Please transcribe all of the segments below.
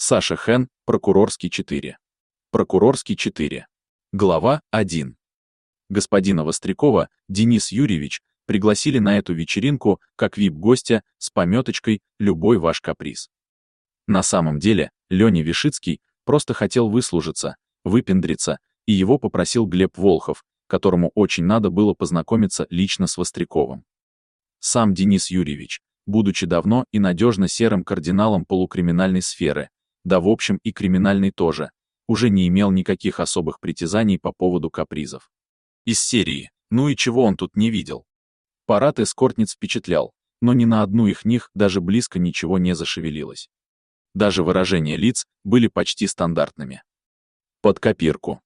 Саша Хэн, Прокурорский 4. Прокурорский 4. Глава 1. Господина Вострякова, Денис Юрьевич, пригласили на эту вечеринку как вип-гостя с пометочкой «Любой ваш каприз». На самом деле, Леня Вишицкий просто хотел выслужиться, выпендриться, и его попросил Глеб Волхов, которому очень надо было познакомиться лично с Востряковым. Сам Денис Юрьевич, будучи давно и надежно серым кардиналом полукриминальной сферы, да в общем и криминальной тоже, уже не имел никаких особых притязаний по поводу капризов. Из серии «Ну и чего он тут не видел?». Парад эскортниц впечатлял, но ни на одну их них даже близко ничего не зашевелилось. Даже выражения лиц были почти стандартными. Под копирку.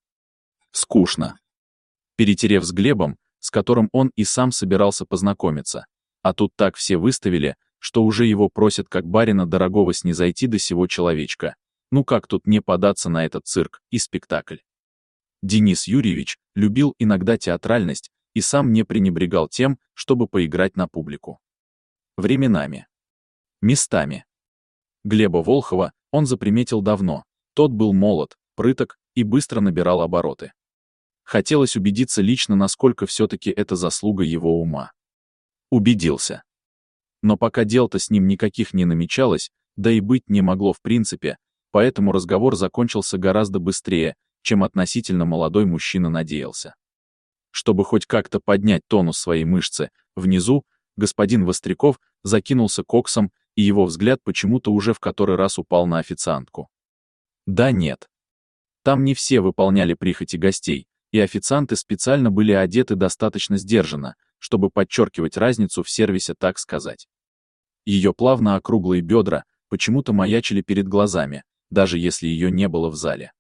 Скучно. Перетерев с Глебом, с которым он и сам собирался познакомиться, а тут так все выставили, что уже его просят как барина дорогого снизойти до сего человечка. Ну как тут не податься на этот цирк и спектакль? Денис Юрьевич любил иногда театральность и сам не пренебрегал тем, чтобы поиграть на публику. Временами. Местами. Глеба Волхова он заприметил давно, тот был молод, прыток и быстро набирал обороты. Хотелось убедиться лично, насколько все-таки это заслуга его ума. Убедился. Но пока дел-то с ним никаких не намечалось, да и быть не могло в принципе, поэтому разговор закончился гораздо быстрее, чем относительно молодой мужчина надеялся. Чтобы хоть как-то поднять тонус своей мышцы, внизу, господин Востряков закинулся коксом, и его взгляд почему-то уже в который раз упал на официантку. Да нет. Там не все выполняли прихоти гостей, и официанты специально были одеты достаточно сдержанно, чтобы подчеркивать разницу в сервисе, так сказать. Ее плавно округлые бедра почему-то маячили перед глазами, даже если ее не было в зале.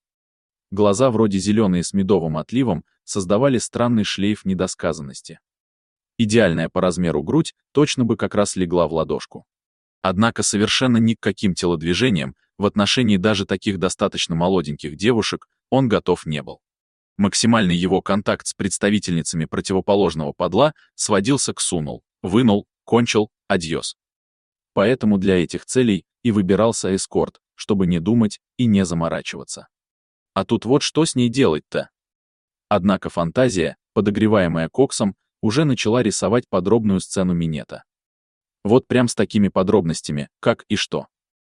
Глаза вроде зеленые с медовым отливом создавали странный шлейф недосказанности. Идеальная по размеру грудь точно бы как раз легла в ладошку. Однако совершенно ни к каким телодвижениям в отношении даже таких достаточно молоденьких девушек он готов не был. Максимальный его контакт с представительницами противоположного подла сводился к сунул, вынул, кончил, адьос. Поэтому для этих целей и выбирался эскорт, чтобы не думать и не заморачиваться. А тут вот что с ней делать-то? Однако фантазия, подогреваемая коксом, уже начала рисовать подробную сцену минета. Вот прям с такими подробностями, как и что.